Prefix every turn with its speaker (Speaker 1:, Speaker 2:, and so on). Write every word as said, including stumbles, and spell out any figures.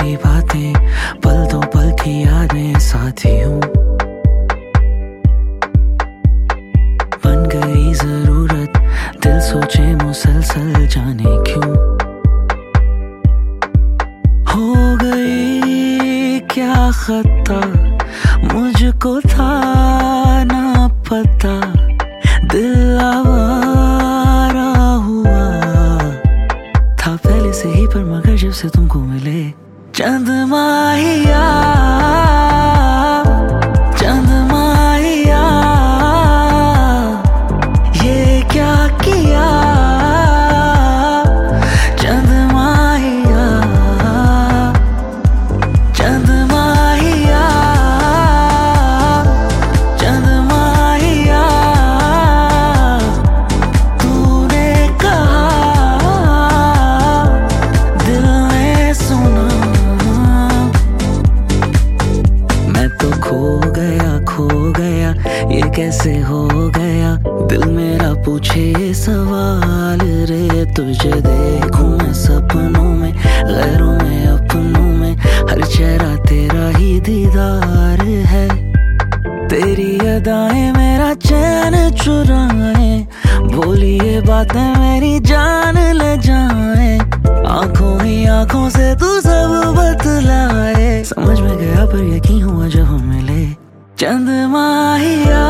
Speaker 1: तेरी बातें, पल दो पल की यादें साथी हूँ। बन गई जरूरत, दिल सोचे मुसलसल जाने क्यों। हो गई क्या खता, मुझको था ना पता, दिल आवारा हुआ था पहले से ही, पर मगर जब से तुमको मिले चंद माहिया, चंद माहिया, ये क्या किया चंद माहिया, चंद माहिया, चंद माहिया, तूने कहा दिल ने सुना। मैं तो खो गया खो गया, ये कैसे हो गया, दिल मेरा पूछे सवाल रे। तुझे देखूं मैं सपनों में, गैरों में अपनों में, हर चेहरा तेरा ही दीदार है। तेरी अदाएं मेरा चैन चुराए, बोली ये बातें मेरी जान ले जाए। आंखों ही आंखों से तू सब बतलाए, समझ में गया पर यकीन हुआ जब हम मिले। चंद माहिया,